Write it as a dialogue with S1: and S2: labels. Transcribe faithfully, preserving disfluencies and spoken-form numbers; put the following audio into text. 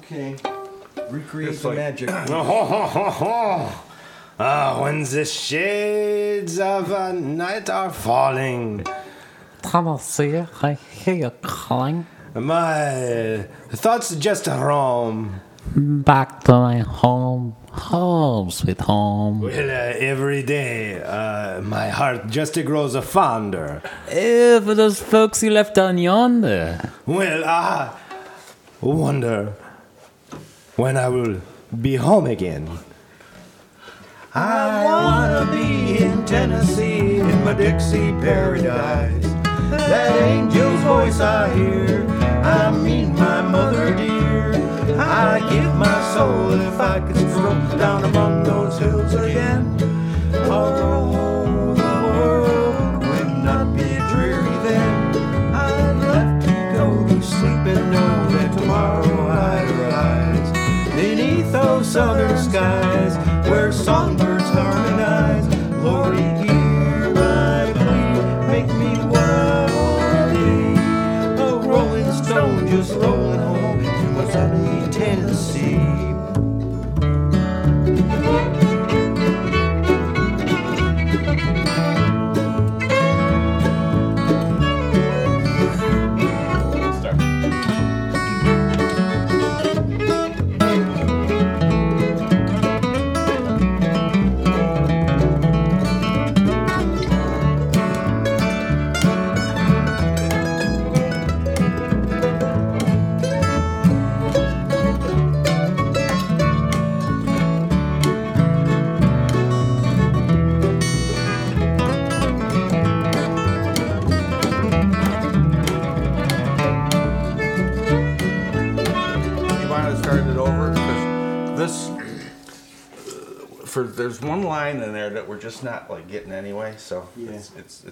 S1: Okay. Recreate
S2: It's
S1: the
S2: like-
S1: magic.
S3: Ah, when the shades of a night are falling,
S4: Tennessee, I hear you calling.
S3: my thoughts just roam.
S4: Back to my home, home, sweet home.
S3: Well, uh, every day, uh, my heart just grows fonder.
S4: Eh, for those folks you left down yonder.
S3: Well, I wonder when I will be home again.
S1: I wanna be in Tennessee, in my Dixie paradise. That angel's voice I hear, I mean my mother dear. I give my soul if I could stroll down among those hills again. Oh, the world would not be dreary then. I'd love to go to sleep and know that tomorrow I'd rise beneath those southern skies where songbirds harmonize. Lordy, hear my plea, make me what I wanna be. A rolling stone just rolling home to my sunny Tennessee.
S2: You want to start it over? Because this, uh, for there's one line in there that we're just not like getting anyway. So
S1: Yeah.
S2: it's, it's it's